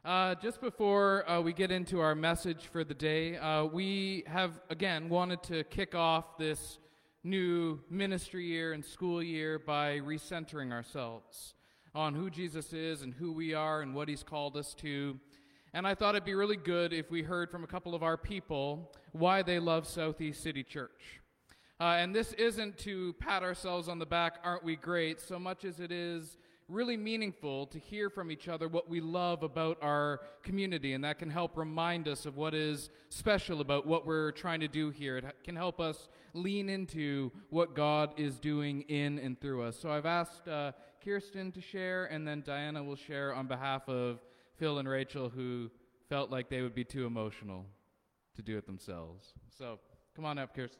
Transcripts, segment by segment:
Just before we get into our message for the day, we have again wanted to kick off this new ministry year and school year by recentering ourselves on who Jesus is and who we are and what he's called us to. And I thought it'd be really good if we heard from a couple of our people why they love Southeast City Church. And this isn't to pat ourselves on the back, aren't we great, so much as it is really meaningful to hear from each other what we love about our community, and that can help remind us of what is special about what we're trying to do here. It can help us lean into what God is doing in and through us. So I've asked Kirsten to share, and then Diana will share on behalf of Phil and Rachel, who felt like they would be too emotional to do it themselves. So come on up, Kirsten.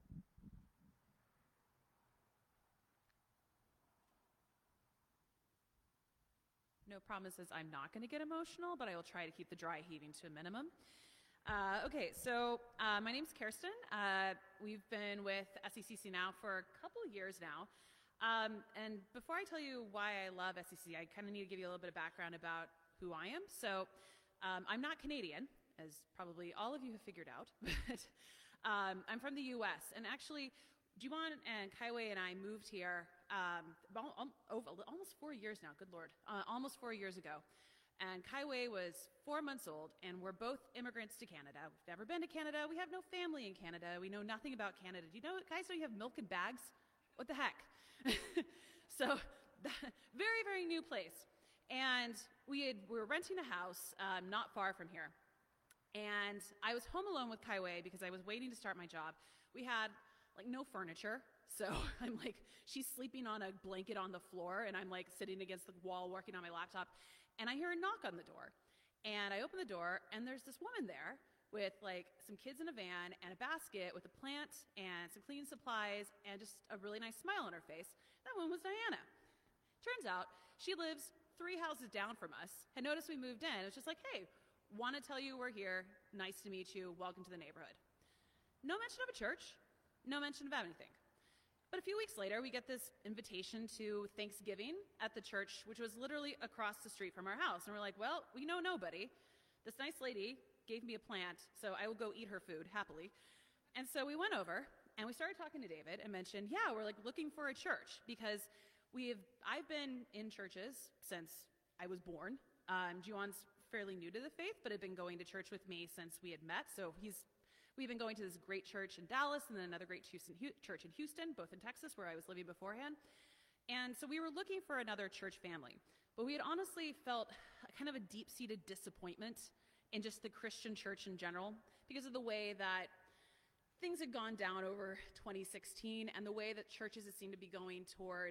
No promises I'm not going to get emotional, but I will try to keep the dry heaving to a minimum. Okay, so my name's Kirsten. We've been with SECC now for a couple of years now. And before I tell you why I love SECC, I kind of need to give you a little bit of background about who I am. So I'm not Canadian, as probably all of you have figured out, but I'm from the U.S. And actually, Juwan and Kaiwei and I moved here almost 4 years now, good Lord, almost 4 years ago. And Kaiwei was 4 months old, and we're both immigrants to Canada. We've never been to Canada. We have no family in Canada. We know nothing about Canada. Do you know, guys, don't you have milk in bags? What the heck? So, very, very new place. And we were renting a house not far from here. And I was home alone with Kaiwei because I was waiting to start my job. We had no furniture. So I'm she's sleeping on a blanket on the floor, and I'm sitting against the wall working on my laptop, and I hear a knock on the door. And I open the door, and there's this woman there with some kids in a van and a basket with a plant and some cleaning supplies and just a really nice smile on her face. That woman was Diana. Turns out she lives 3 houses down from us, had noticed we moved in. It was just hey, want to tell you we're here. Nice to meet you. Welcome to the neighborhood. No mention of a church. No mention of anything. But a few weeks later, we get this invitation to Thanksgiving at the church, which was literally across the street from our house. And we're well, we know nobody. This nice lady gave me a plant, so I will go eat her food happily. And so we went over, and we started talking to David and mentioned, yeah, we're looking for a church because I've been in churches since I was born. Juwan's fairly new to the faith, but had been going to church with me since we had met. So we've been going to this great church in Dallas and then another great church in Houston, both in Texas, where I was living beforehand. And so we were looking for another church family. But we had honestly felt kind of a deep-seated disappointment in just the Christian church in general because of the way that things had gone down over 2016 and the way that churches seemed to be going toward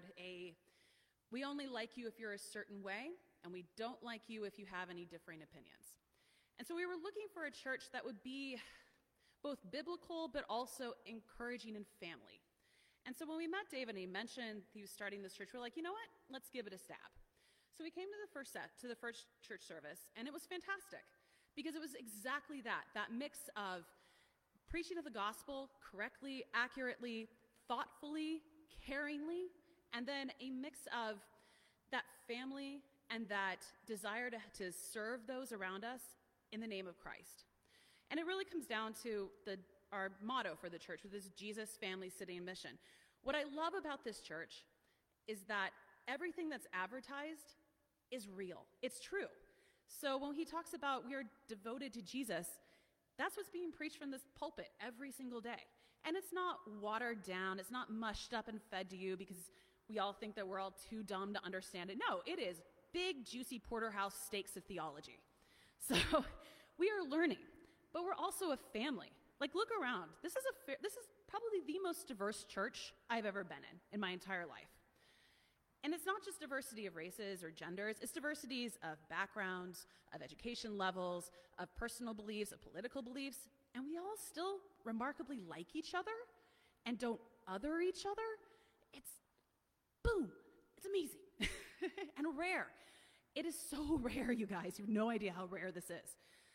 we only like you if you're a certain way, and we don't like you if you have any differing opinions. And so we were looking for a church that would be both biblical, but also encouraging and family. And so when we met David and he mentioned he was starting this church, we're you know what? Let's give it a stab. So we came to the first church service, and it was fantastic because it was exactly that mix of preaching of the gospel correctly, accurately, thoughtfully, caringly, and then a mix of that family and that desire to serve those around us in the name of Christ. And it really comes down to our motto for the church, which is Jesus, Family, City, and Mission. What I love about this church is that everything that's advertised is real. It's true. So when he talks about we are devoted to Jesus, that's what's being preached from this pulpit every single day. And it's not watered down. It's not mushed up and fed to you because we all think that we're all too dumb to understand it. No, it is big, juicy porterhouse steaks of theology. So we are learning. But we're also a family. Look around. This is probably the most diverse church I've ever been in my entire life. And it's not just diversity of races or genders, it's diversities of backgrounds, of education levels, of personal beliefs, of political beliefs, and we all still remarkably like each other and don't other each other. It's boom. It's amazing and rare. It is so rare, you guys. You have no idea how rare this is.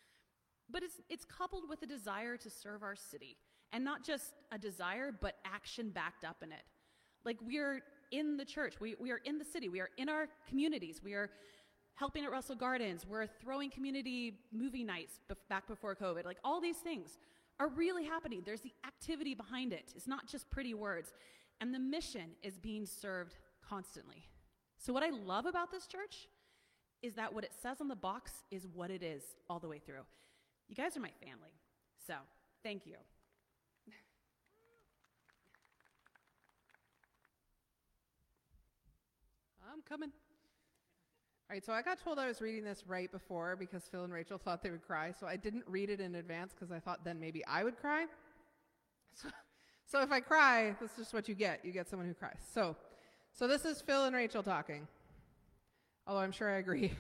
But it's coupled with a desire to serve our city, and not just a desire, but action backed up in it. We're in the church, we are in the city, we are in our communities, we are helping at Russell Gardens. We're throwing community movie nights back before COVID. Like, all these things are really happening. There's the activity behind it. It's not just pretty words. And the mission is being served constantly. So what I love about this church is that what it says on the box is what it is all the way through. You guys are my family. So, thank you. I'm coming. All right, so I got told I was reading this right before because Phil and Rachel thought they would cry, so I didn't read it in advance because I thought then maybe I would cry. So if I cry, that's just what you get. You get someone who cries. So this is Phil and Rachel talking, although I'm sure I agree.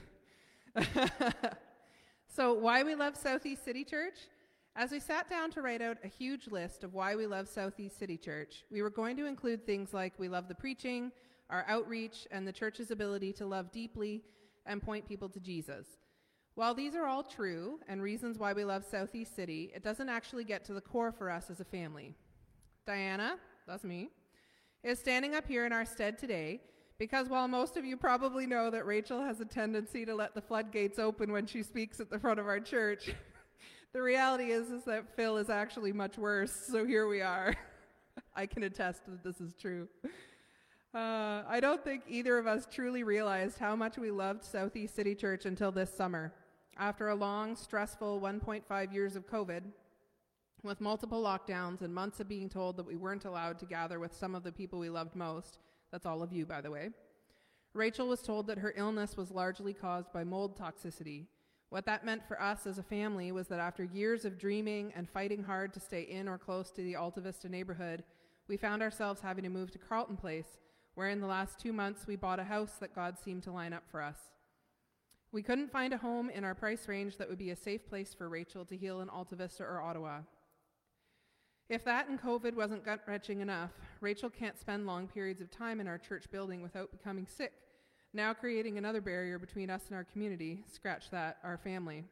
So why we love Southeast City Church? As we sat down to write out a huge list of why we love Southeast City Church, we were going to include things like we love the preaching, our outreach, and the church's ability to love deeply and point people to Jesus. While these are all true and reasons why we love Southeast City, it doesn't actually get to the core for us as a family. Diana, that's me, is standing up here in our stead today because while most of you probably know that Rachel has a tendency to let the floodgates open when she speaks at the front of our church, the reality is that Phil is actually much worse, so here we are. I can attest that this is true. I don't think either of us truly realized how much we loved Southeast City Church until this summer. After a long, stressful 1.5 years of COVID, with multiple lockdowns and months of being told that we weren't allowed to gather with some of the people we loved most, that's all of you, by the way, Rachel was told that her illness was largely caused by mold toxicity. What that meant for us as a family was that after years of dreaming and fighting hard to stay in or close to the Alta Vista neighborhood, we found ourselves having to move to Carlton Place, where in the last 2 months we bought a house that God seemed to line up for us. We couldn't find a home in our price range that would be a safe place for Rachel to heal in Alta Vista or Ottawa. If that and COVID wasn't gut-wrenching enough, Rachel can't spend long periods of time in our church building without becoming sick, now creating another barrier between us and our community, scratch that, our family.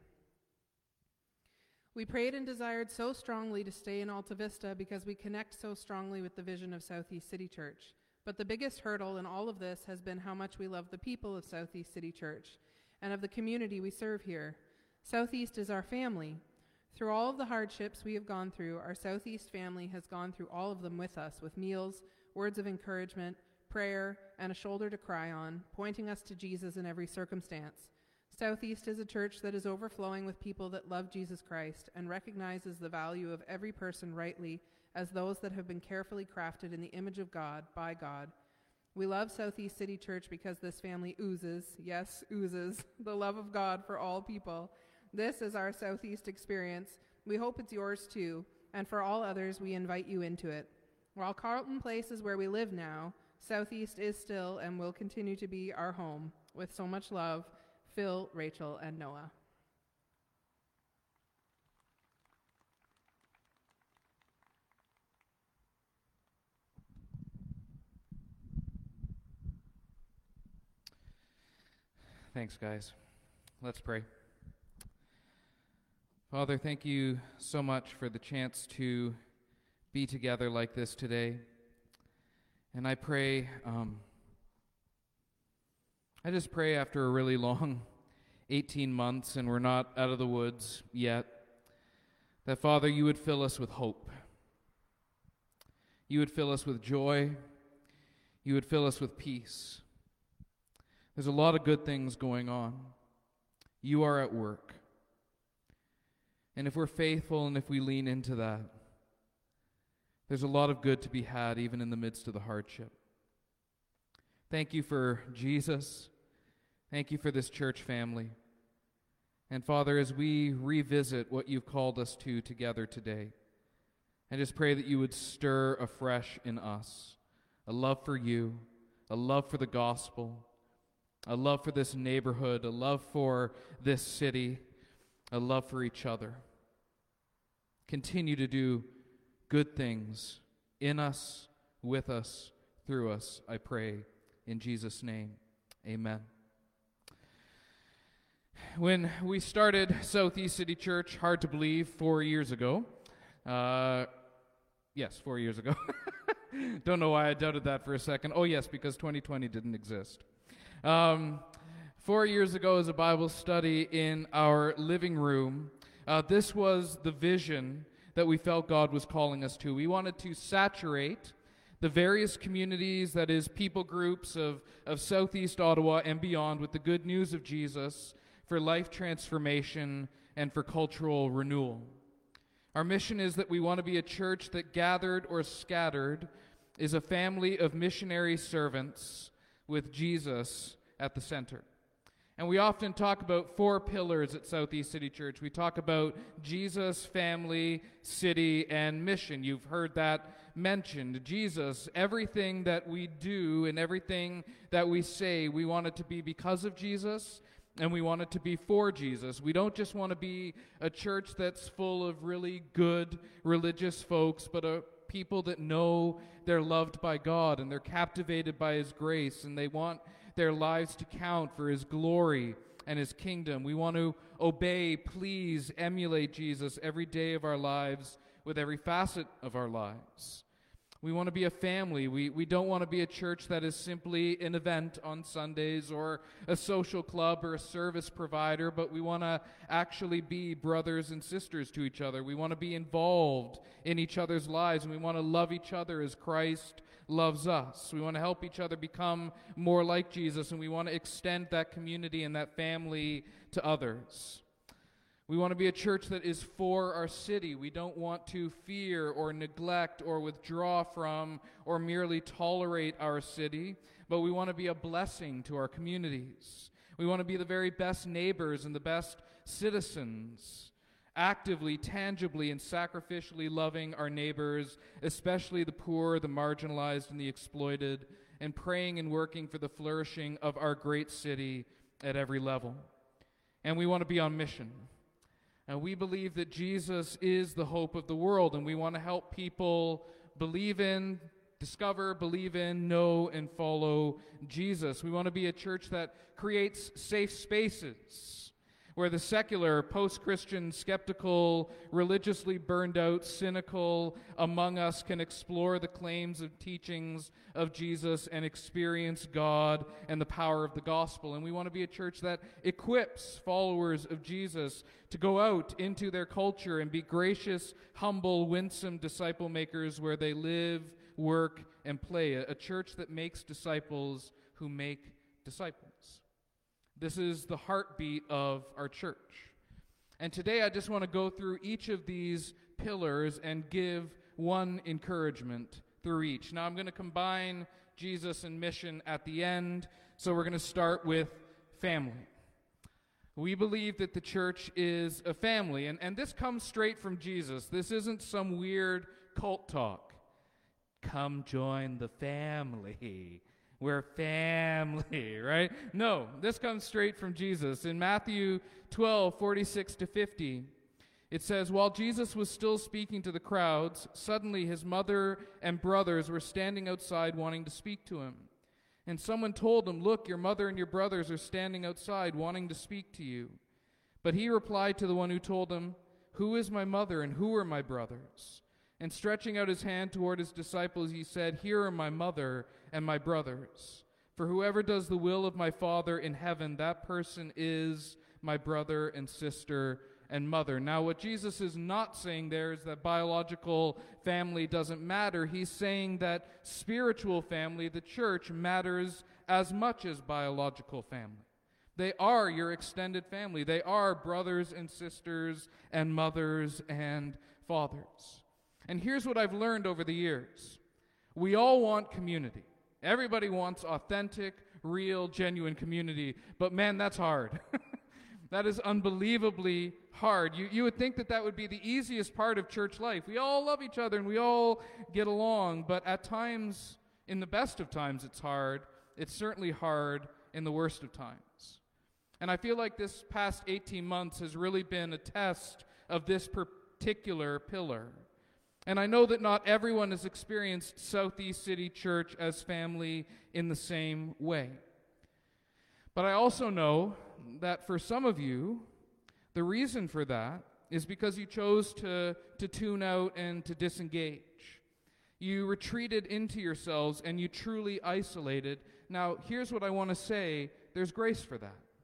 We prayed and desired so strongly to stay in Alta Vista because we connect so strongly with the vision of Southeast City Church. But the biggest hurdle in all of this has been how much we love the people of Southeast City Church and of the community we serve here. Southeast is our family. Through all of the hardships we have gone through, our Southeast family has gone through all of them with us, with meals, words of encouragement, prayer, and a shoulder to cry on, pointing us to Jesus in every circumstance. Southeast is a church that is overflowing with people that love Jesus Christ and recognizes the value of every person rightly as those that have been carefully crafted in the image of God, by God. We love Southeast City Church because this family oozes, yes, oozes, the love of God for all people. This is our Southeast experience. We hope it's yours too, and for all others, we invite you into it. While Carlton Place is where we live now, Southeast is still and will continue to be our home. With so much love, Phil, Rachel, and Noah. Thanks, guys. Let's pray. Father, thank you so much for the chance to be together like this today. And I pray, I just pray after a really long 18 months and we're not out of the woods yet, that, Father, you would fill us with hope. You would fill us with joy. You would fill us with peace. There's a lot of good things going on. You are at work. And if we're faithful and if we lean into that, there's a lot of good to be had even in the midst of the hardship. Thank you for Jesus. Thank you for this church family. And Father, as we revisit what you've called us to together today, I just pray that you would stir afresh in us a love for you, a love for the gospel, a love for this neighborhood, a love for this city, a love for each other. Continue to do good things in us, with us, through us, I pray, in Jesus' name. Amen. When we started Southeast City Church, hard to believe, 4 years ago. Yes, 4 years ago. Don't know why I doubted that for a second. Oh, yes, because 2020 didn't exist. 4 years ago, as a Bible study in our living room, this was the vision that we felt God was calling us to. We wanted to saturate the various communities, that is, people groups of Southeast Ottawa and beyond, with the good news of Jesus for life transformation and for cultural renewal. Our mission is that we want to be a church that, gathered or scattered, is a family of missionary servants with Jesus at the center. And we often talk about 4 pillars at Southeast City Church. We talk about Jesus, family, city, and mission. You've heard that mentioned. Jesus, everything that we do and everything that we say, we want it to be because of Jesus, and we want it to be for Jesus. We don't just want to be a church that's full of really good religious folks, but a people that know they're loved by God and they're captivated by His grace, and they want their lives to count for His glory and His kingdom. We want to obey, please, emulate Jesus every day of our lives with every facet of our lives. We want to be a family. We don't want to be a church that is simply an event on Sundays or a social club or a service provider, but we want to actually be brothers and sisters to each other. We want to be involved in each other's lives, and we want to love each other as Christ loves us. We want to help each other become more like Jesus, and we want to extend that community and that family to others. We want to be a church that is for our city. We don't want to fear or neglect or withdraw from or merely tolerate our city, but we want to be a blessing to our communities. We want to be the very best neighbors and the best citizens, actively, tangibly, and sacrificially loving our neighbors, especially the poor, the marginalized, and the exploited, and praying and working for the flourishing of our great city at every level. And we want to be on mission. And we believe that Jesus is the hope of the world, and we want to help people believe in, discover, believe in, know, and follow Jesus. We want to be a church that creates safe spaces where the secular, post-Christian, skeptical, religiously burned out, cynical among us can explore the claims of teachings of Jesus and experience God and the power of the gospel. And we want to be a church that equips followers of Jesus to go out into their culture and be gracious, humble, winsome disciple makers where they live, work, and play. A church that makes disciples who make disciples. This is the heartbeat of our church. And today I just want to go through each of these pillars and give one encouragement through each. Now I'm going to combine Jesus and mission at the end, so we're going to start with family. We believe that the church is a family, and this comes straight from Jesus. This isn't some weird cult talk. Come join the family. We're family, right? No, this comes straight from Jesus. In Matthew 12:46-50, it says, "While Jesus was still speaking to the crowds, suddenly his mother and brothers were standing outside wanting to speak to him. And someone told him, 'Look, your mother and your brothers are standing outside wanting to speak to you.' But he replied to the one who told him, 'Who is my mother and who are my brothers?' And stretching out his hand toward his disciples, he said, 'Here are my mother and my brothers. For whoever does the will of my Father in heaven, that person is my brother and sister and mother.'" Now, what Jesus is not saying there is that biological family doesn't matter. He's saying that spiritual family, the church, matters as much as biological family. They are your extended family. They are brothers and sisters and mothers and fathers. And here's what I've learned over the years. We all want community. Everybody wants authentic, real, genuine community. But man, that's hard. That is unbelievably hard. You would think that that would be the easiest part of church life. We all love each other and we all get along. But at times, in the best of times, it's hard. It's certainly hard in the worst of times. And I feel like this past 18 months has really been a test of this particular pillar. And I know that not everyone has experienced Southeast City Church as family in the same way. But I also know that for some of you, the reason for that is because you chose to tune out and to disengage. You retreated into yourselves and you truly isolated. Now, here's what I want to say. There's grace for that.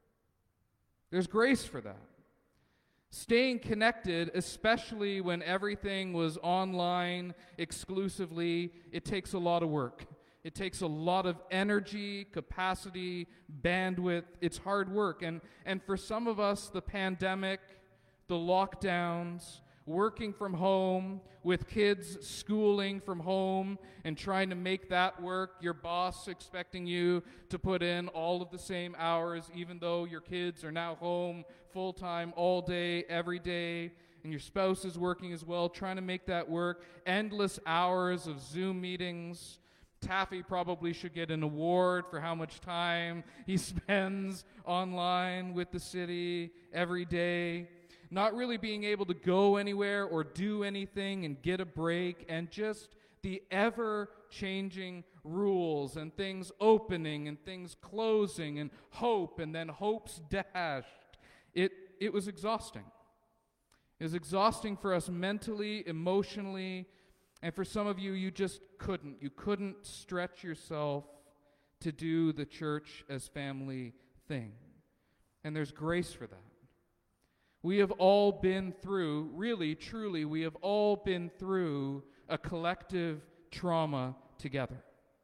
There's grace for that. Staying connected, especially when everything was online exclusively, it takes a lot of work. It takes a lot of energy, capacity, bandwidth. It's hard work. And for some of us, the pandemic, the lockdowns, working from home, with kids schooling from home and trying to make that work, your boss expecting you to put in all of the same hours, even though your kids are now home full-time all day, every day, and your spouse is working as well, trying to make that work. Endless hours of Zoom meetings. Taffy probably should get an award for how much time he spends online with the city every day. Not really being able to go anywhere or do anything and get a break, and just the ever-changing rules and things opening and things closing and hope and then hopes dashed. It was exhausting. It was exhausting for us mentally, emotionally, and for some of you, you just couldn't. You couldn't stretch yourself to do the church as family thing. And there's grace for that. We have all been through, really, truly, we have all been through a collective trauma together.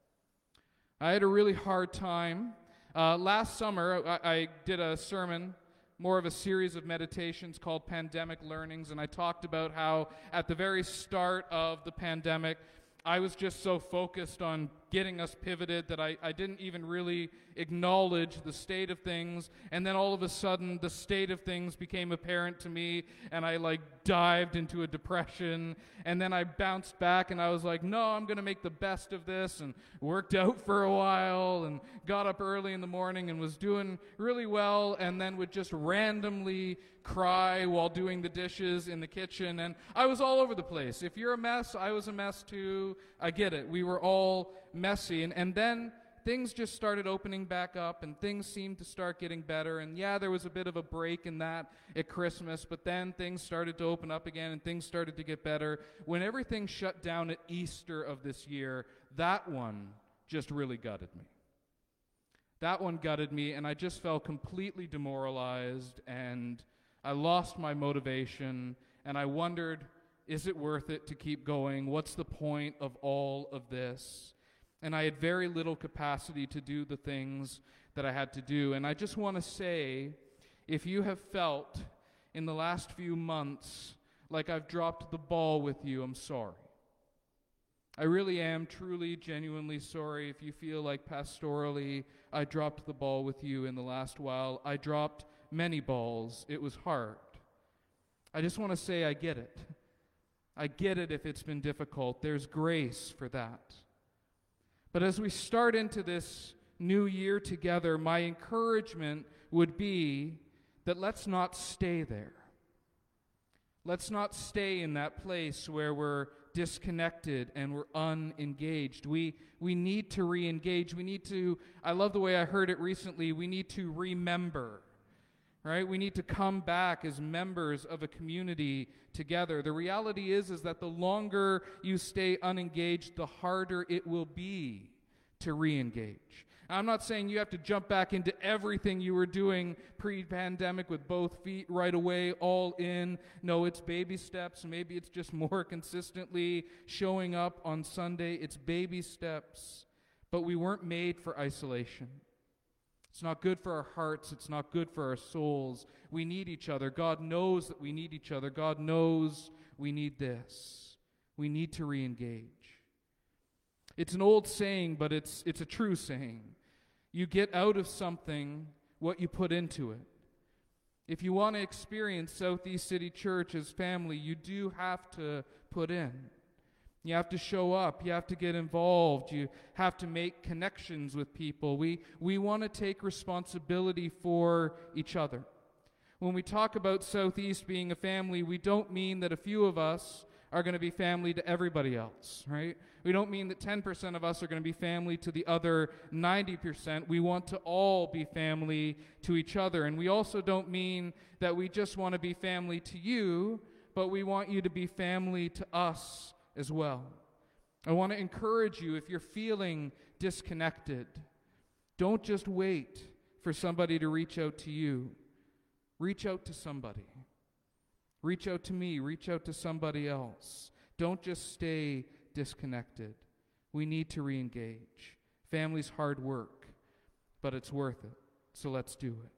I had a really hard time. Last summer, I did a sermon, more of a series of meditations called Pandemic Learnings, and I talked about how at the very start of the pandemic, I was just so focused on getting us pivoted that I didn't even really acknowledge the state of things. And then all of a sudden, the state of things became apparent to me, and I dived into a depression. And then I bounced back, and I was like, no, I'm going to make the best of this, and worked out for a while, and got up early in the morning and was doing really well, and then would just randomly cry while doing the dishes in the kitchen. And I was all over the place. If you're a mess, I was a mess too. I get it. We were all messy. And then things just started opening back up, and things seemed to start getting better. And yeah, there was a bit of a break in that at Christmas, but then things started to open up again, and things started to get better. When everything shut down at Easter of this year, that one just really gutted me. That one gutted me, and I just felt completely demoralized, and I lost my motivation, and I wondered, is it worth it to keep going? What's the point of all of this? And I had very little capacity to do the things that I had to do. And I just want to say, if you have felt in the last few months like I've dropped the ball with you, I'm sorry. I really am truly, genuinely sorry if you feel like pastorally I dropped the ball with you in the last while. I dropped many balls. It was hard. I just want to say I get it. I get it if it's been difficult. There's grace for that. But as we start into this new year together, my encouragement would be that let's not stay there. Let's not stay in that place where we're disconnected and we're unengaged. We need to re-engage. We need to, I love the way I heard it recently, we need to remember. Right? We need to come back as members of a community together. The reality is that the longer you stay unengaged, the harder it will be to re-engage. I'm not saying you have to jump back into everything you were doing pre-pandemic with both feet right away, all in. No, it's baby steps. Maybe it's just more consistently showing up on Sunday. It's baby steps. But we weren't made for isolation. It's not good for our hearts. It's not good for our souls. We need each other. God knows that we need each other. God knows we need this. We need to re-engage. It's an old saying, but it's a true saying. You get out of something what you put into it. If you want to experience Southeast City Church as family, you do have to put in. You have to show up. You have to get involved. You have to make connections with people. We want to take responsibility for each other. When we talk about Southeast being a family, we don't mean that a few of us are going to be family to everybody else, right? We don't mean that 10% of us are going to be family to the other 90%. We want to all be family to each other. And we also don't mean that we just want to be family to you, but we want you to be family to us as well. I want to encourage you, if you're feeling disconnected, don't just wait for somebody to reach out to you. Reach out to somebody. Reach out to me. Reach out to somebody else. Don't just stay disconnected. We need to re-engage. Family's hard work, but it's worth it. So let's do it.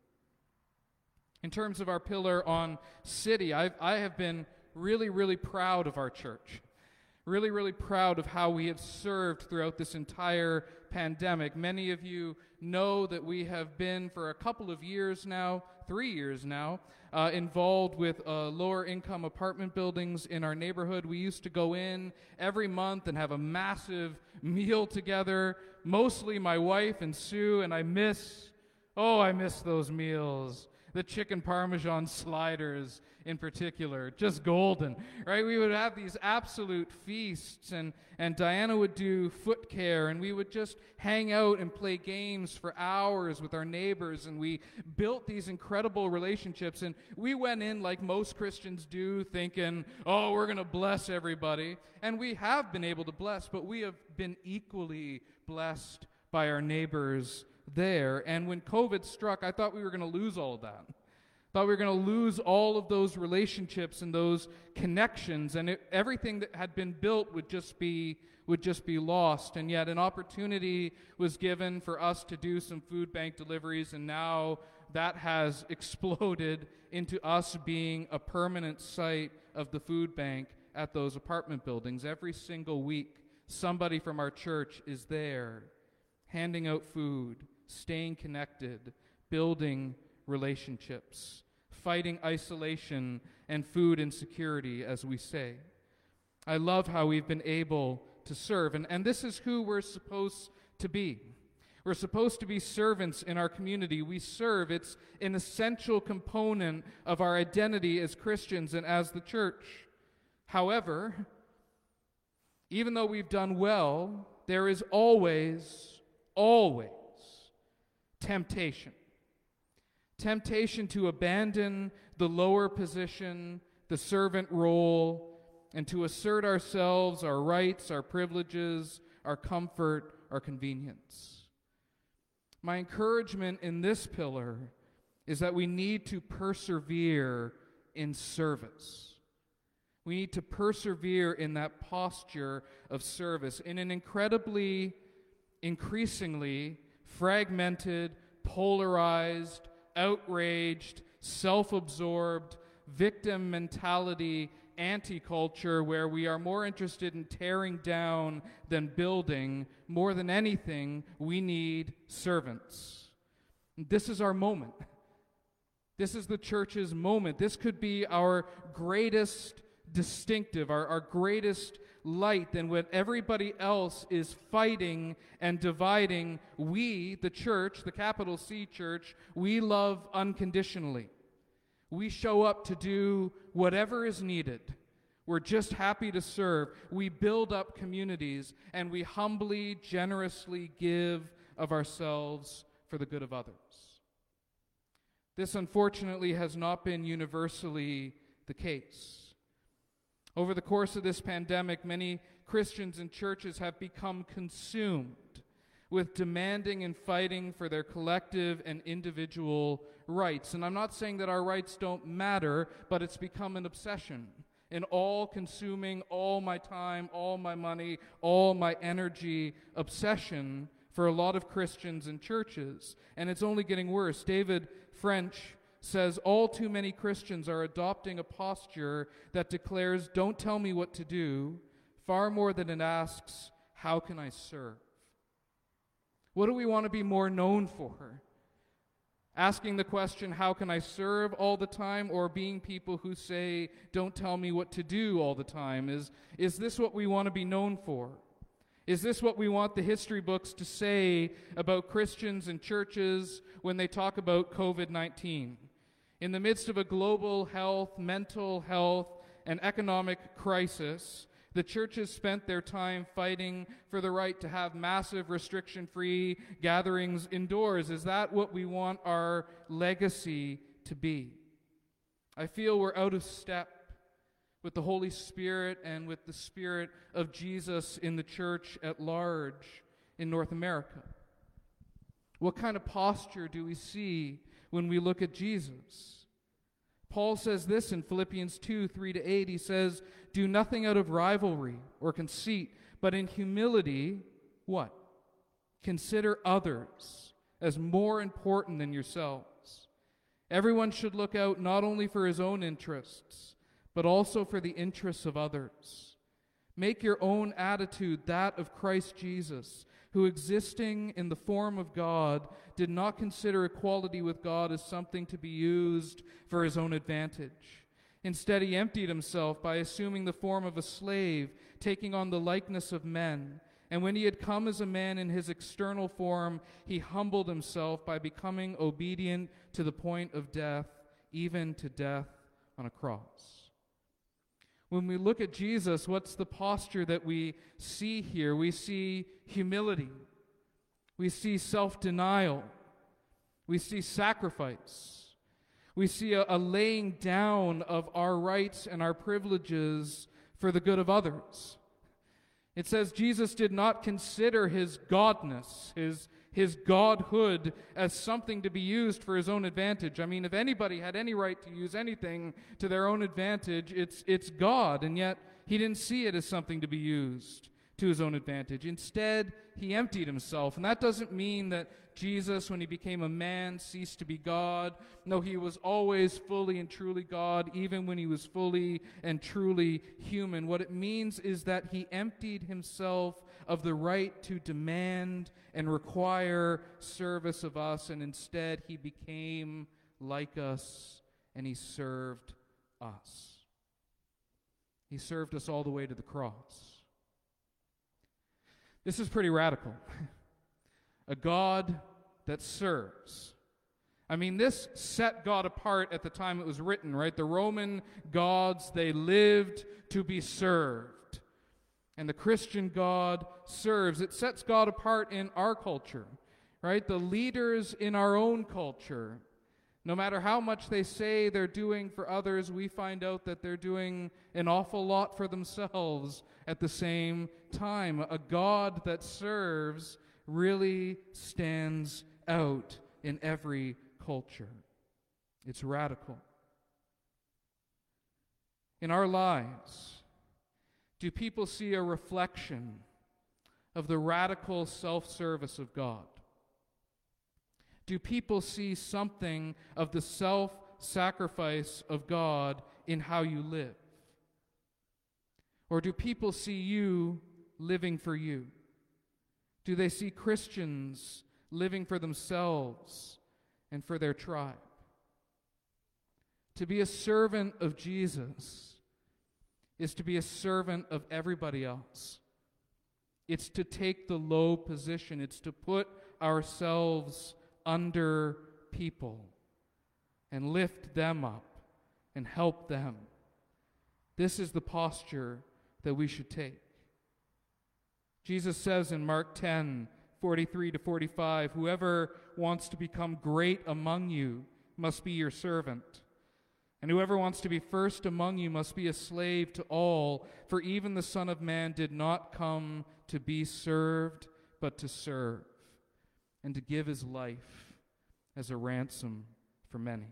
In terms of our pillar on city, I have been really, really proud of our church. Really, really proud of how we have served throughout this entire pandemic. Many of you know that we have been for a couple of years now, 3 years now, involved with lower income apartment buildings in our neighborhood. We used to go in every month and have a massive meal together, mostly my wife and Sue, and I miss those meals. The chicken parmesan sliders in particular, just golden, right? We would have these absolute feasts, and Diana would do foot care, and we would just hang out and play games for hours with our neighbors, and we built these incredible relationships, and we went in like most Christians do, thinking, oh, we're going to bless everybody, and we have been able to bless, but we have been equally blessed by our neighbors there. And when COVID struck, I thought we were going to lose all of that. Thought we were going to lose all of those relationships and those connections, and everything that had been built would just be lost. And yet an opportunity was given for us to do some food bank deliveries, and now that has exploded into us being a permanent site of the food bank at those apartment buildings. Every single week, somebody from our church is there, handing out food, staying connected, building relationships, fighting isolation and food insecurity, as we say. I love how we've been able to serve, and this is who we're supposed to be. We're supposed to be servants in our community. We serve. It's an essential component of our identity as Christians and as the church. However, even though we've done well, there is always temptation. Temptation to abandon the lower position, the servant role, and to assert ourselves, our rights, our privileges, our comfort, our convenience. My encouragement in this pillar is that we need to persevere in service. We need to persevere in that posture of service in an increasingly fragmented, polarized, outraged, self-absorbed, victim mentality, anti-culture where we are more interested in tearing down than building. More than anything, we need servants. This is our moment. This is the church's moment. This could be our greatest distinctive, our greatest light than what everybody else is fighting and dividing. We, the church, the capital C church, we love unconditionally. We show up to do whatever is needed. We're just happy to serve. We build up communities, and we humbly, generously give of ourselves for the good of others. This, unfortunately, has not been universally the case. Over the course of this pandemic, many Christians and churches have become consumed with demanding and fighting for their collective and individual rights. And I'm not saying that our rights don't matter, but it's become an obsession, an all-consuming, all my time, all my money, all my energy obsession for a lot of Christians and churches. And it's only getting worse. David French says all too many Christians are adopting a posture that declares, don't tell me what to do, far more than it asks, how can I serve? What do we want to be more known for? Asking the question, how can I serve all the time, or being people who say, don't tell me what to do all the time? Is this what we want to be known for? Is this what we want the history books to say about Christians and churches when they talk about COVID-19? In the midst of a global health, mental health, and economic crisis, the churches spent their time fighting for the right to have massive restriction-free gatherings indoors. Is that what we want our legacy to be? I feel we're out of step with the Holy Spirit and with the Spirit of Jesus in the church at large in North America. What kind of posture do we see when we look at Jesus? Paul says this in Philippians 2, 3-8. He says, "Do nothing out of rivalry or conceit, but in humility," what? "Consider others as more important than yourselves. Everyone should look out not only for his own interests, but also for the interests of others. Make your own attitude that of Christ Jesus, who, existing in the form of God, did not consider equality with God as something to be used for his own advantage. Instead, he emptied himself by assuming the form of a slave, taking on the likeness of men. And when he had come as a man in his external form, he humbled himself by becoming obedient to the point of death, even to death on a cross." When we look at Jesus, what's the posture that we see here? We see humility. We see self-denial. We see sacrifice. We see a laying down of our rights and our privileges for the good of others. It says Jesus did not consider his godness, his godhood, as something to be used for his own advantage. I mean, if anybody had any right to use anything to their own advantage, it's God, and yet he didn't see it as something to be used to his own advantage. Instead, he emptied himself, and that doesn't mean that Jesus, when he became a man, ceased to be God. No, he was always fully and truly God, even when he was fully and truly human. What it means is that he emptied himself of the right to demand and require service of us, and instead he became like us, and he served us. He served us all the way to the cross. This is pretty radical. A God that serves. I mean, this set God apart at the time it was written, right? The Roman gods, they lived to be served. And the Christian God serves. It sets God apart in our culture, right? The leaders in our own culture, no matter how much they say they're doing for others, we find out that they're doing an awful lot for themselves at the same time. A God that serves really stands out in every culture. It's radical. In our lives, do people see a reflection of the radical self-service of God? Do people see something of the self-sacrifice of God in how you live? Or do people see you living for you? Do they see Christians living for themselves and for their tribe? To be a servant of Jesus is to be a servant of everybody else. It's to take the low position. It's to put ourselves under people and lift them up and help them. This is the posture that we should take. Jesus says in Mark 10, 43-45, "Whoever wants to become great among you must be your servant. And whoever wants to be first among you must be a slave to all. For even the Son of Man did not come to be served, but to serve, and to give his life as a ransom for many."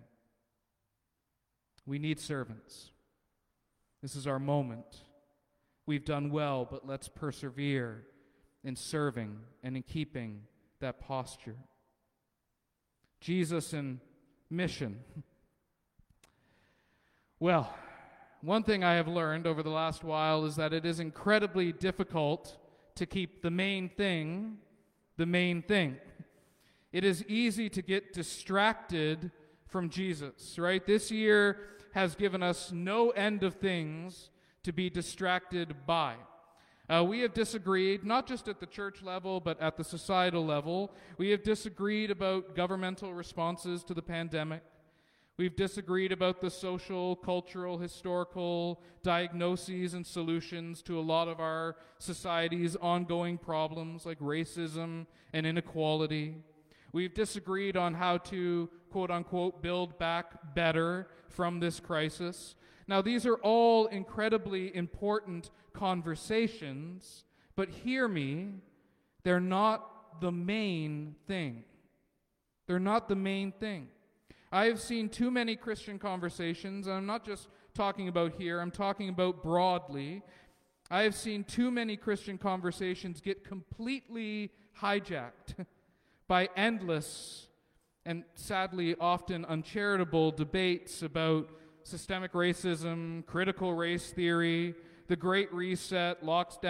We need servants. This is our moment. We've done well, but let's persevere in serving and in keeping that posture. Jesus and mission. Well, one thing I have learned over the last while is that it is incredibly difficult to keep the main thing the main thing. It is easy to get distracted from Jesus, right? This year has given us no end of things to be distracted by. We have disagreed, not just at the church level, but at the societal level. We have disagreed about governmental responses to the pandemic. We've disagreed about the social, cultural, historical diagnoses and solutions to a lot of our society's ongoing problems like racism and inequality. We've disagreed on how to, quote-unquote, build back better from this crisis. Now, these are all incredibly important conversations, but hear me, they're not the main thing. They're not the main thing. I have seen too many Christian conversations, and I'm not just talking about here, I'm talking about broadly. I have seen too many Christian conversations get completely hijacked by endless and sadly often uncharitable debates about systemic racism, critical race theory, the Great Reset,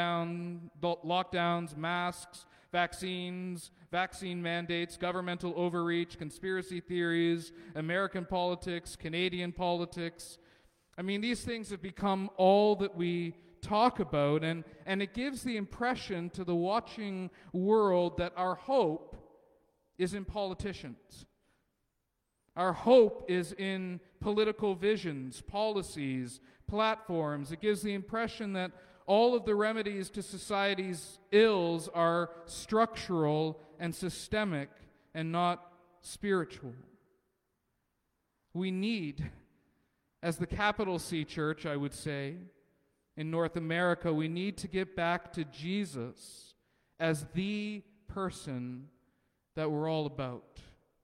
lockdowns, masks, vaccines, vaccine mandates, governmental overreach, conspiracy theories, American politics, Canadian politics. I mean, these things have become all that we talk about, and it gives the impression to the watching world that our hope is in politicians. Our hope is in political visions, policies, platforms. It gives the impression that all of the remedies to society's ills are structural and systemic and not spiritual. We need, as the capital C church, I would say, in North America, we need to get back to Jesus as the person that we're all about.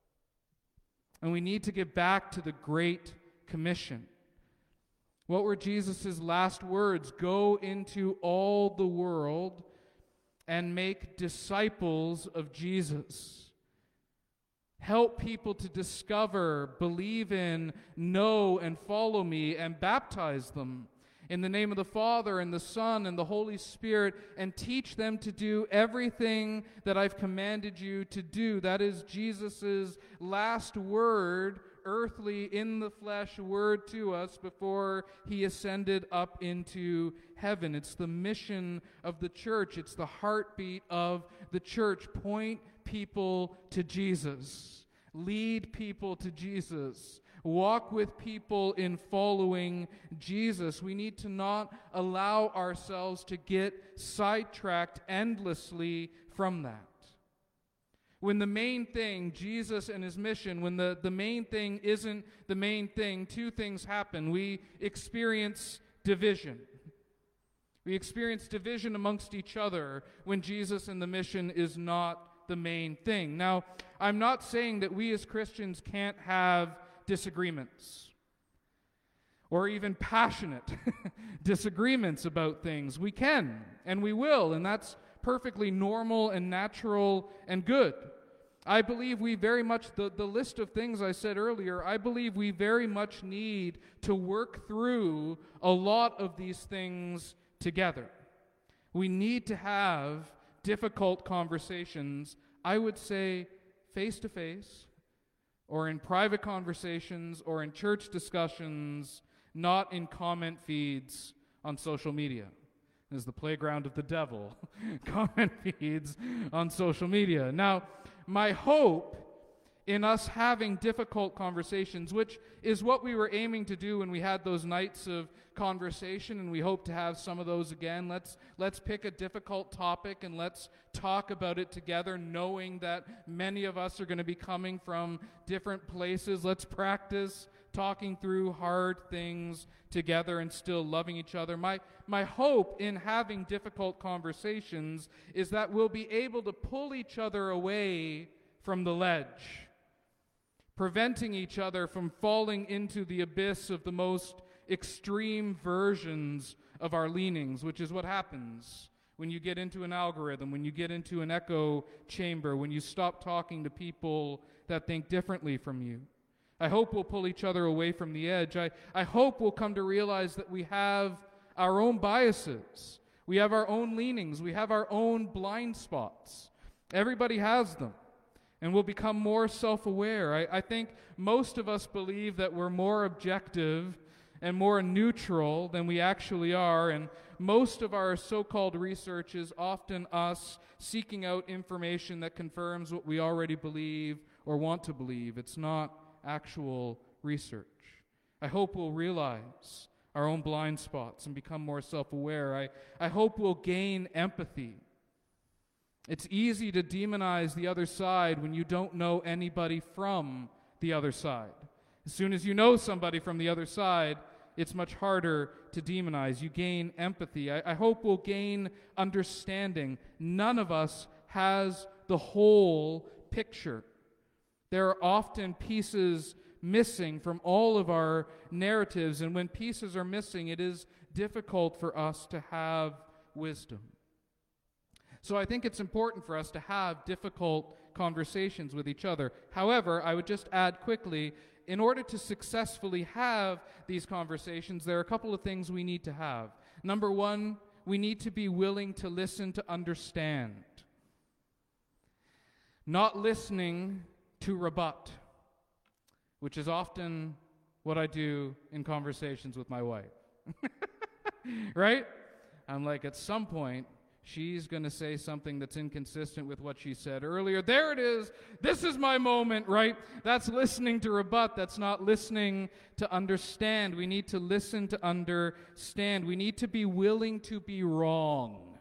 And we need to get back to the Great Commission. What were Jesus' last words? Go into all the world and make disciples of Jesus. Help people to discover, believe in, know, and follow me, and baptize them in the name of the Father and the Son and the Holy Spirit, and teach them to do everything that I've commanded you to do. That is Jesus' last word, earthly, in the flesh word to us before he ascended up into heaven. It's the mission of the church. It's the heartbeat of the church. Point people to Jesus. Lead people to Jesus. Walk with people in following Jesus. We need to not allow ourselves to get sidetracked endlessly from that. When the main thing, Jesus and his mission, when the main thing isn't the main thing, two things happen. We experience division. We experience division amongst each other when Jesus and the mission is not the main thing. Now, I'm not saying that we as Christians can't have disagreements or even passionate disagreements about things. We can and we will, and that's perfectly normal and natural and good. I believe we very much, the list of things I said earlier, I believe we very much need to work through a lot of these things together. We need to have difficult conversations, I would say face to face, or in private conversations, or in church discussions, not in comment feeds on social media. It is the playground of the devil, comment feeds on social media. Now, my hope in us having difficult conversations, which is what we were aiming to do when we had those nights of conversation, and we hope to have some of those again. Let's pick a difficult topic and let's talk about it together, knowing that many of us are going to be coming from different places. Let's practice talking through hard things together and still loving each other. My hope in having difficult conversations is that we'll be able to pull each other away from the ledge, preventing each other from falling into the abyss of the most extreme versions of our leanings, which is what happens when you get into an algorithm, when you get into an echo chamber, when you stop talking to people that think differently from you. I hope we'll pull each other away from the edge. I hope we'll come to realize that we have our own biases. We have our own leanings. We have our own blind spots. Everybody has them. And we'll become more self-aware. I think most of us believe that we're more objective and more neutral than we actually are, and most of our so-called research is often us seeking out information that confirms what we already believe or want to believe. It's not actual research. I hope we'll realize our own blind spots and become more self-aware. I hope we'll gain empathy. It's easy to demonize the other side when you don't know anybody from the other side. As soon as you know somebody from the other side, it's much harder to demonize. You gain empathy. I hope we'll gain understanding. None of us has the whole picture. There are often pieces missing from all of our narratives. And when pieces are missing, it is difficult for us to have wisdom. So I think it's important for us to have difficult conversations with each other. However, I would just add quickly, in order to successfully have these conversations, there are a couple of things we need to have. Number one, we need to be willing to listen to understand. Not listening to rebut, which is often what I do in conversations with my wife. Right? I'm like, at some point, she's going to say something that's inconsistent with what she said earlier. There it is. This is my moment, right? That's listening to rebut. That's not listening to understand. We need to listen to understand. We need to be willing to be wrong.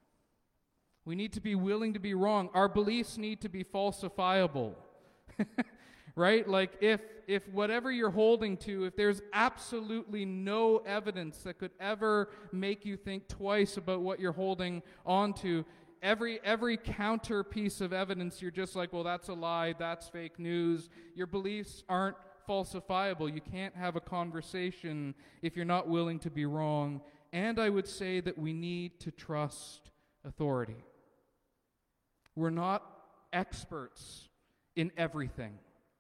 We need to be willing to be wrong. Our beliefs need to be falsifiable. Right? Like if whatever you're holding to, if there's absolutely no evidence that could ever make you think twice about what you're holding on to, every counter piece of evidence, you're just like, well, that's a lie, that's fake news. Your beliefs aren't falsifiable. You can't have a conversation if you're not willing to be wrong. And I would say that we need to trust authority. We're not experts in everything.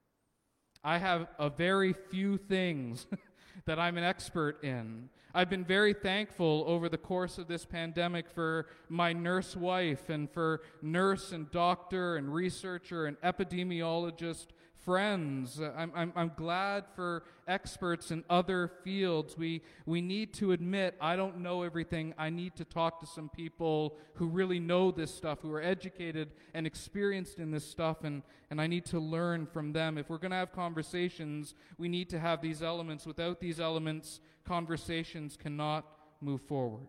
I have a very few things that I'm an expert in. I've been very thankful over the course of this pandemic for my nurse wife and for nurse and doctor and researcher and epidemiologist friends. I'm glad for experts in other fields. We need to admit, I don't know everything. I need to talk to some people who really know this stuff, who are educated and experienced in this stuff, and I need to learn from them. If we're going to have conversations, we need to have these elements. Without these elements, conversations cannot move forward.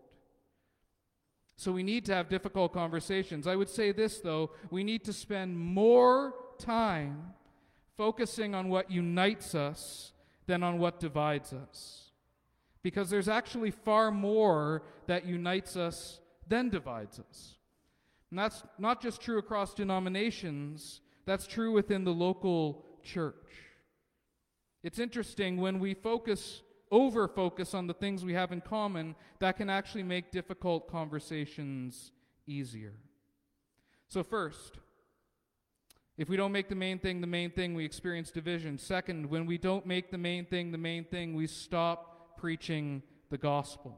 So we need to have difficult conversations. I would say this, though. We need to spend more time focusing on what unites us than on what divides us. Because there's actually far more that unites us than divides us. And that's not just true across denominations, that's true within the local church. It's interesting, when we over-focus on the things we have in common, that can actually make difficult conversations easier. So first, if we don't make the main thing, we experience division. Second, when we don't make the main thing, we stop preaching the gospel.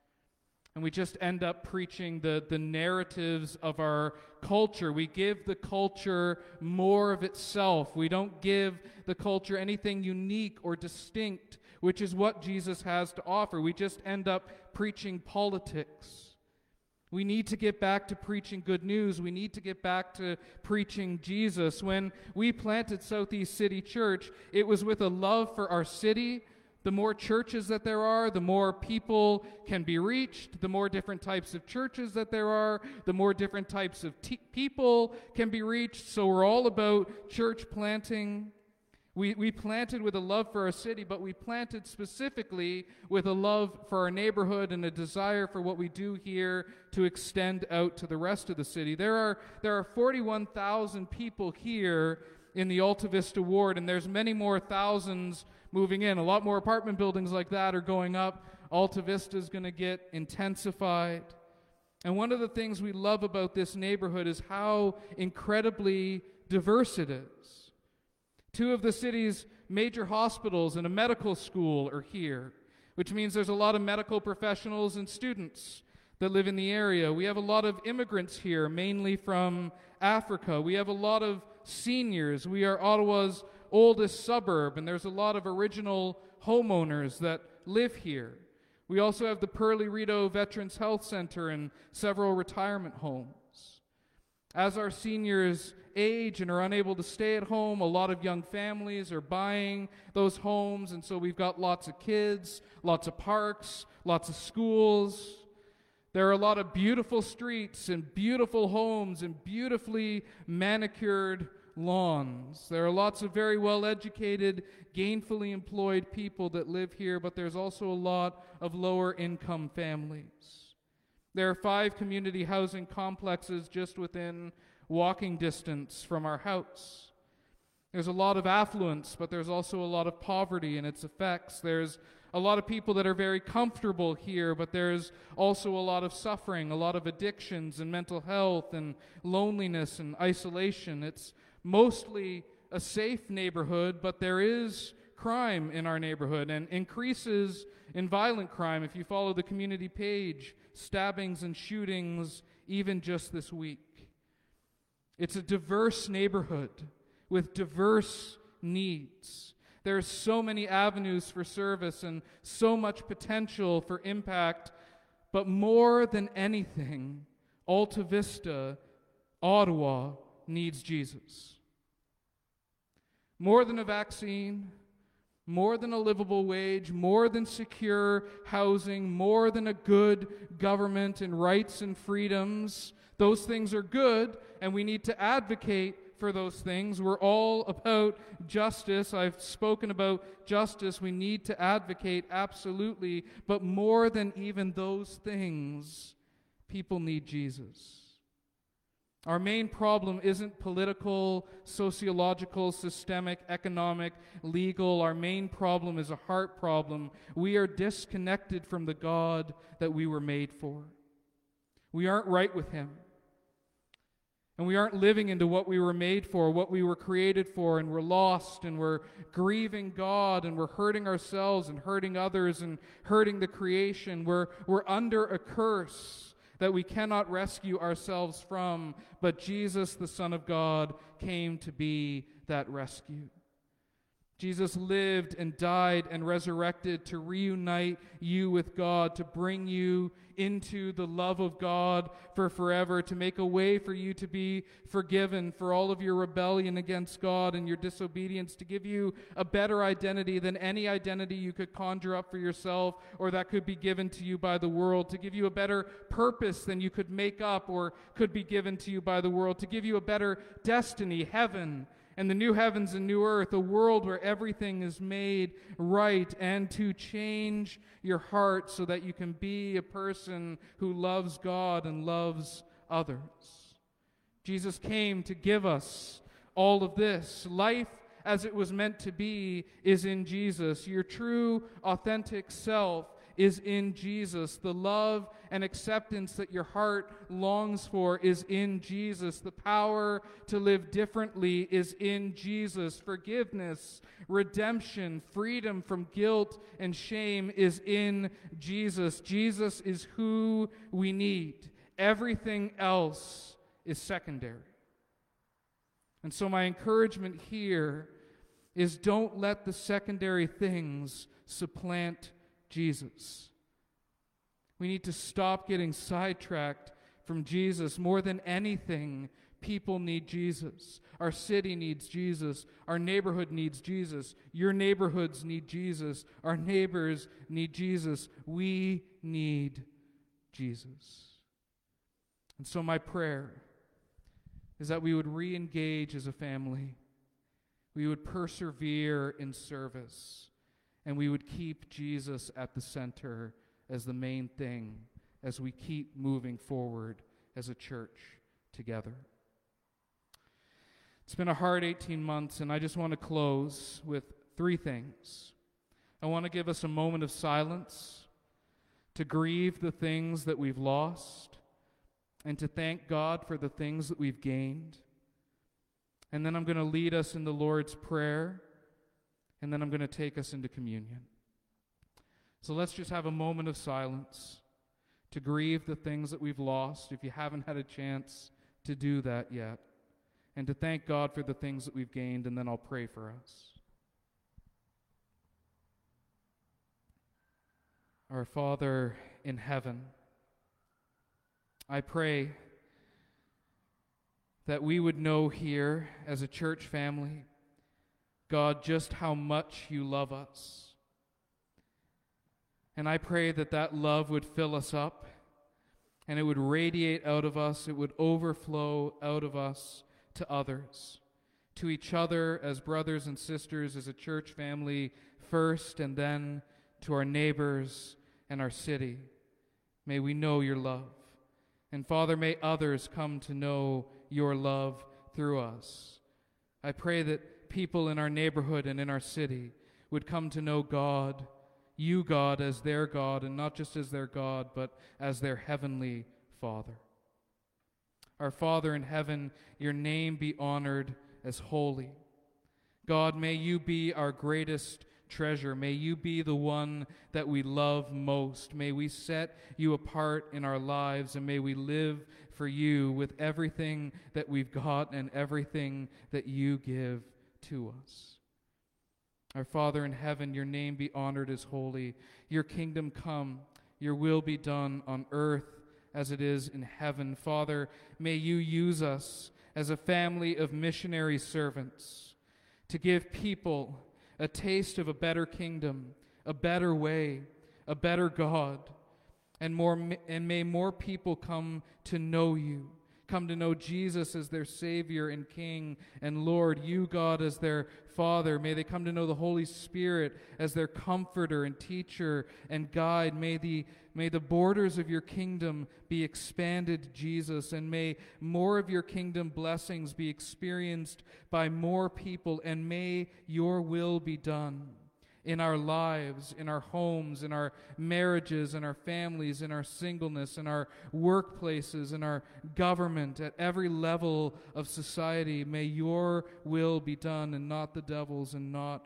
And we just end up preaching the narratives of our culture. We give the culture more of itself. We don't give the culture anything unique or distinct, which is what Jesus has to offer. We just end up preaching politics. We need to get back to preaching good news. We need to get back to preaching Jesus. When we planted Southeast City Church, it was with a love for our city. The more churches that there are, the more people can be reached. The more different types of churches that there are, the more different types of people can be reached. So we're all about church planting. We planted with a love for our city, but we planted specifically with a love for our neighborhood and a desire for what we do here to extend out to the rest of the city. There are 41,000 people here in the Alta Vista Ward, and there's many more thousands moving in. A lot more apartment buildings like that are going up. Alta Vista is going to get intensified. And one of the things we love about this neighborhood is how incredibly diverse it is. Two of the city's major hospitals and a medical school are here, which means there's a lot of medical professionals and students that live in the area. We have a lot of immigrants here, mainly from Africa. We have a lot of seniors. We are Ottawa's oldest suburb, and there's a lot of original homeowners that live here. We also have the Pearly Rideau Veterans Health Center and several retirement homes. As our seniors age and are unable to stay at home, a lot of young families are buying those homes, and so we've got lots of kids, lots of parks, lots of schools. There are a lot of beautiful streets and beautiful homes and beautifully manicured lawns. There are lots of very well-educated, gainfully employed people that live here, but there's also a lot of lower-income families. There are 5 community housing complexes just within walking distance from our house. There's a lot of affluence, but there's also a lot of poverty and its effects. There's a lot of people that are very comfortable here, but there's also a lot of suffering, a lot of addictions and mental health and loneliness and isolation. It's mostly a safe neighborhood, but there is crime in our neighborhood and increases in violent crime. If you follow the community page, stabbings and shootings even just this week. It's a diverse neighborhood with diverse needs. There are so many avenues for service and so much potential for impact, but more than anything, Alta Vista, Ottawa, needs Jesus. More than a vaccine, more than a livable wage, more than secure housing, more than a good government and rights and freedoms. Those things are good, and we need to advocate for those things. We're all about justice. I've spoken about justice. We need to advocate, absolutely. But more than even those things, people need Jesus. Our main problem isn't political, sociological, systemic, economic, legal. Our main problem is a heart problem. We are disconnected from the God that we were made for. We aren't right with Him. And we aren't living into what we were made for, what we were created for, and we're lost, and we're grieving God, and we're hurting ourselves and hurting others and hurting the creation. We're under a curse that we cannot rescue ourselves from, but Jesus, the Son of God, came to be that rescue. Jesus lived and died and resurrected to reunite you with God, to bring you into the love of God for forever, to make a way for you to be forgiven for all of your rebellion against God and your disobedience, to give you a better identity than any identity you could conjure up for yourself or that could be given to you by the world, to give you a better purpose than you could make up or could be given to you by the world, to give you a better destiny, heaven, and the new heavens and new earth, a world where everything is made right, and to change your heart so that you can be a person who loves God and loves others. Jesus came to give us all of this. Life as it was meant to be is in Jesus. Your true, authentic self is in Jesus. The love and acceptance that your heart longs for is in Jesus. The power to live differently is in Jesus. Forgiveness, redemption, freedom from guilt and shame is in Jesus. Jesus is who we need. Everything else is secondary. And so my encouragement here is don't let the secondary things supplant Jesus. We need to stop getting sidetracked from Jesus. More than anything, people need Jesus. Our city needs Jesus. Our neighborhood needs Jesus. Your neighborhoods need Jesus. Our neighbors need Jesus. We need Jesus. And so my prayer is that we would re-engage as a family. We would persevere in service. And we would keep Jesus at the center as the main thing as we keep moving forward as a church together. It's been a hard 18 months, and I just want to close with 3 things. I want to give us a moment of silence to grieve the things that we've lost and to thank God for the things that we've gained. And then I'm going to lead us in the Lord's Prayer. And then I'm going to take us into communion. So let's just have a moment of silence to grieve the things that we've lost, if you haven't had a chance to do that yet, and to thank God for the things that we've gained, and then I'll pray for us. Our Father in heaven, I pray that we would know here as a church family, God, just how much you love us. And I pray that that love would fill us up and it would radiate out of us, it would overflow out of us to others, to each other as brothers and sisters, as a church family first, and then to our neighbors and our city. May we know your love. And Father, may others come to know your love through us. I pray that people in our neighborhood and in our city would come to know God, you, God, as their God, and not just as their God, but as their heavenly Father. Our Father in heaven, your name be honored as holy. God, may you be our greatest treasure. May you be the one that we love most. May we set you apart in our lives, and may we live for you with everything that we've got and everything that you give to us. Our Father in heaven, your name be honored as holy. Your kingdom come, your will be done on earth as it is in heaven. Father, may you use us as a family of missionary servants to give people a taste of a better kingdom, a better way, a better God, and may more people come to know you, come to know Jesus as their Savior and King, and Lord, you, God, as their Father. May they come to know the Holy Spirit as their comforter and teacher and guide. May the borders of your kingdom be expanded, Jesus, and may more of your kingdom blessings be experienced by more people, and may your will be done in our lives, in our homes, in our marriages, in our families, in our singleness, in our workplaces, in our government, at every level of society. May your will be done, and not the devil's and not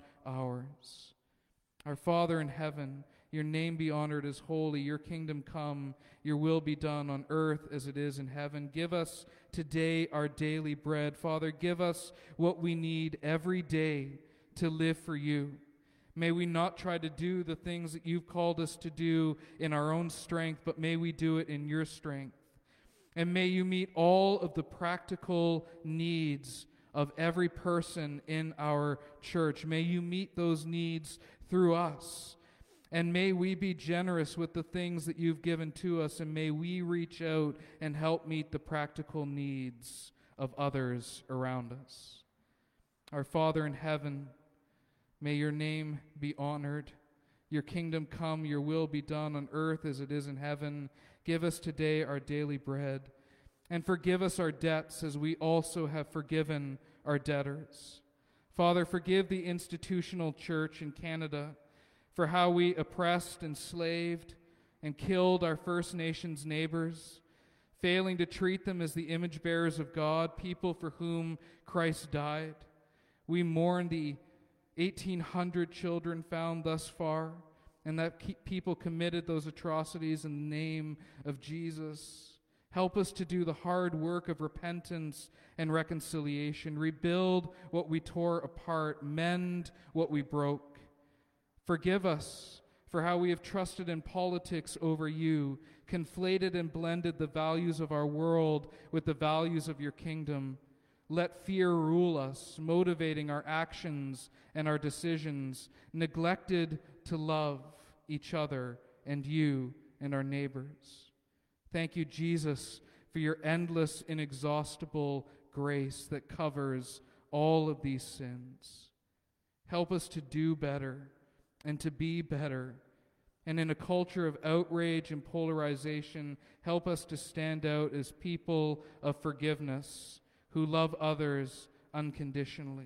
ours. Our Father in heaven, your name be honored as holy. Your kingdom come. Your will be done on earth as it is in heaven. Give us today our daily bread. Father, give us what we need every day to live for you. May we not try to do the things that you've called us to do in our own strength, but may we do it in your strength. And may you meet all of the practical needs of every person in our church. May you meet those needs through us. And may we be generous with the things that you've given to us, and may we reach out and help meet the practical needs of others around us. Our Father in heaven, may your name be honored. Your kingdom come, your will be done on earth as it is in heaven. Give us today our daily bread, and forgive us our debts as we also have forgiven our debtors. Father, forgive the institutional church in Canada for how we oppressed, enslaved, and killed our First Nations neighbors, failing to treat them as the image bearers of God, people for whom Christ died. We mourn the 1,800 children found thus far, and that people committed those atrocities in the name of Jesus. Help us to do the hard work of repentance and reconciliation, rebuild what we tore apart, mend what we broke. Forgive us for how we have trusted in politics over you, conflated and blended the values of our world with the values of your kingdom. Let fear rule us, motivating our actions and our decisions, neglected to love each other and you and our neighbors. Thank you, Jesus, for your endless, inexhaustible grace that covers all of these sins. Help us to do better and to be better. And in a culture of outrage and polarization, help us to stand out as people of forgiveness who love others unconditionally.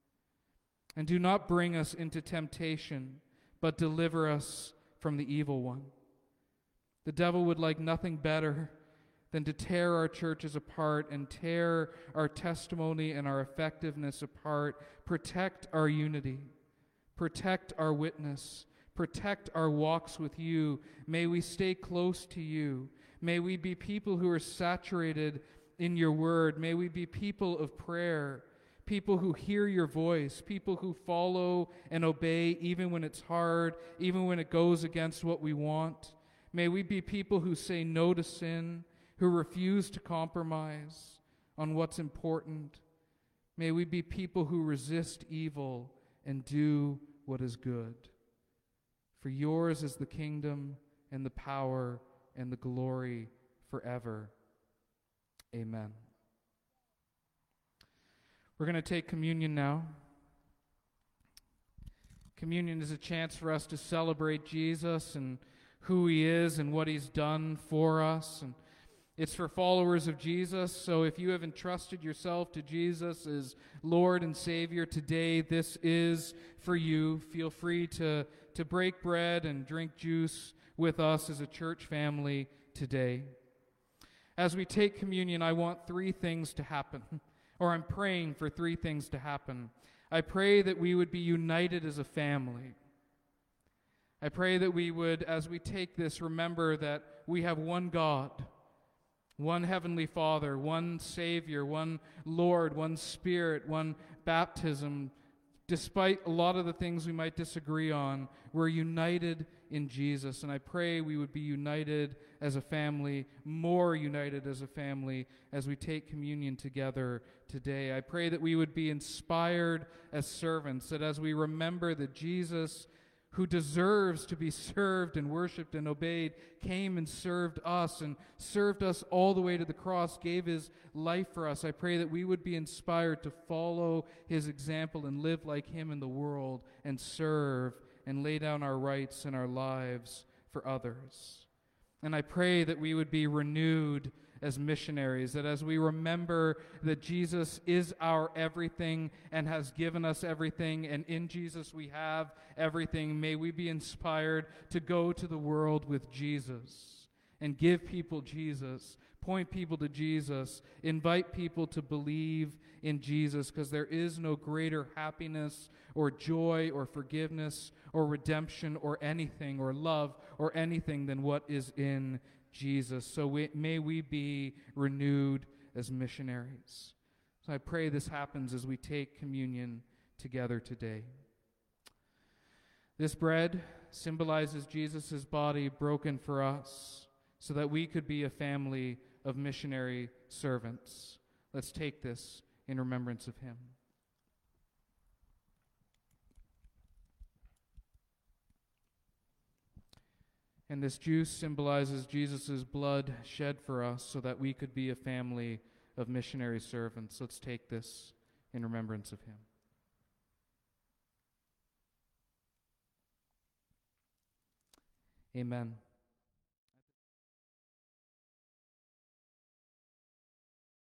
And do not bring us into temptation, but deliver us from the evil one. The devil would like nothing better than to tear our churches apart and tear our testimony and our effectiveness apart. Protect our unity. Protect our witness. Protect our walks with you. May we stay close to you. May we be people who are saturated in your word. May we be people of prayer, people who hear your voice, people who follow and obey even when it's hard, even when it goes against what we want. May we be people who say no to sin, who refuse to compromise on what's important. May we be people who resist evil and do what is good. For yours is the kingdom and the power and the glory forever. Amen. We're going to take communion now. Communion is a chance for us to celebrate Jesus and who he is and what he's done for us. And It's for followers of Jesus, so if you have entrusted yourself to Jesus as Lord and Savior today, this is for you. Feel free to break bread and drink juice with us as a church family today. As we take communion, I want 3 things to happen, or I'm praying for 3 things to happen. I pray that we would be united as a family. I pray that we would, as we take this, remember that we have one God, one Heavenly Father, one Savior, one Lord, one Spirit, one baptism. Despite a lot of the things we might disagree on, we're united in Jesus. And I pray we would be united as a family, more united as a family, as we take communion together today. I pray that we would be inspired as servants, that as we remember that Jesus, who deserves to be served and worshiped and obeyed, came and served us all the way to the cross, gave his life for us. I pray that we would be inspired to follow his example and live like him in the world and serve and lay down our rights and our lives for others. And I pray that we would be renewed as missionaries, that as we remember that Jesus is our everything and has given us everything, and in Jesus we have everything, may we be inspired to go to the world with Jesus and give people Jesus, point people to Jesus, invite people to believe in Jesus, because there is no greater happiness or joy or forgiveness or redemption or anything or love or anything than what is in Jesus. So may we be renewed as missionaries. So I pray this happens as we take communion together today. This bread symbolizes Jesus' body broken for us so that we could be a family of missionary servants. Let's take this in remembrance of him. And this juice symbolizes Jesus' blood shed for us so that we could be a family of missionary servants. Let's take this in remembrance of him. Amen.